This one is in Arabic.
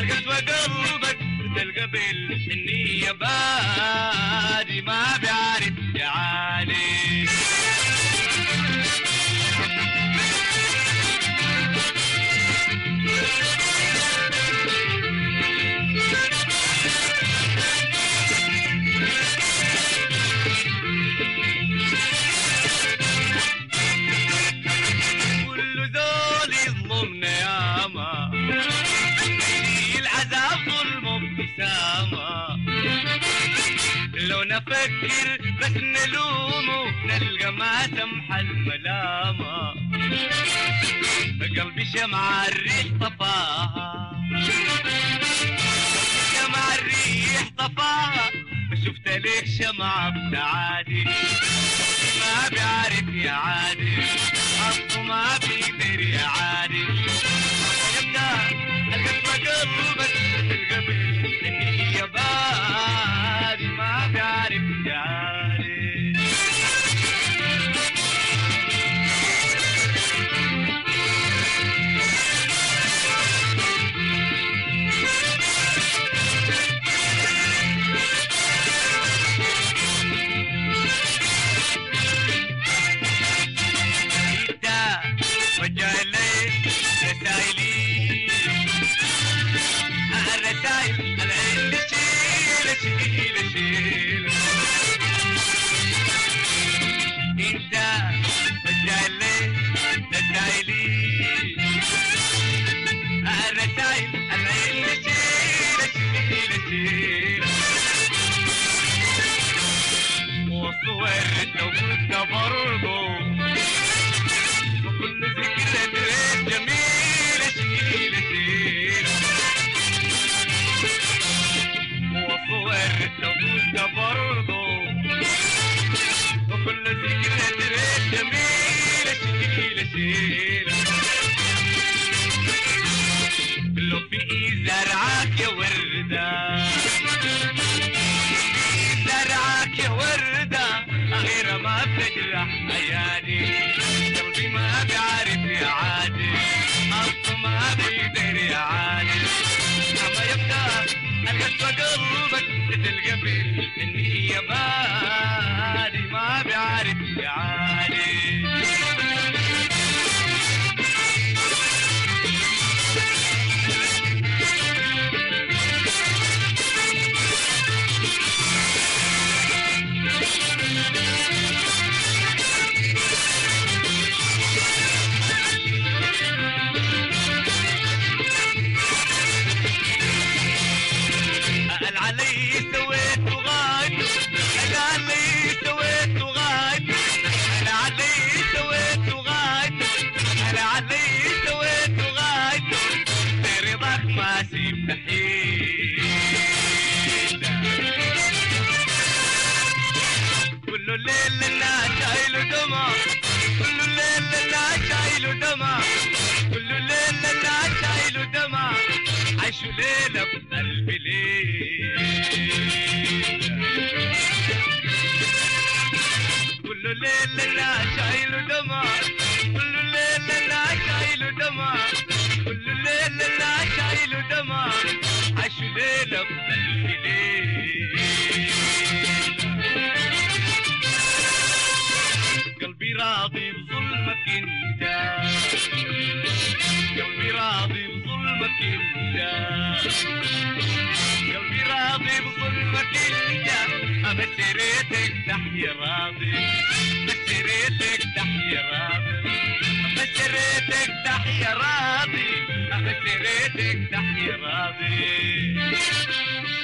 القسوة قلبك تلقى بالحنية بادي ما بيعرف يعاني. كل ذول يظلمنا ياما يشيل عذاب ظلمه ابتسامة. لو نفكر بس نلومه نلقى ما سمح الملامة. قلبي شمعة الريح طفاها، شمعة الريح طفاها. شفت ليك شمعة بتعادي ما بيعرف يعادي، حظه ما بيقدر يعادي. يبدأ القسوة قلبك تلقى بالحنية بادي ما بيعرف يعادي. لو كنت برضو وكل ذكرى تريد جميلة شيلة شيلة. وصور لو كنت برضو وكل ذكرى تريد جميلة شيلة شيلة. لو في زرعك يا وردة، زرعك يا وردة غير ما بتجرح ايادي. قلبي ما بيعرف يعادي، حظه ما بيقدر يعادي. اما يبدا القسوة قلبك تلقى بالحنية بادي ما بيعرف يعادي. كل الليل الناس شايله دمع، كل الليل الناس شايله دمع، كل الليل الناس شايله دمع. عيشوا ليلة بقلبي ليلة، كل الليل الناس شايله دمع، كل الليل الناس شايله دمع، كل الليل الناس شايله دمع. عيشوا ليلة بقلبي ليلة. قلبي راضي بظلمك انت، قلبي راضي بظلمك انت، قلبي راضي بظلمك انت. بس ريتك تحيا راضي، بس ريتك تحيا راضي، بس ريتك تحيا راضي، بس ريتك تحيا راضي.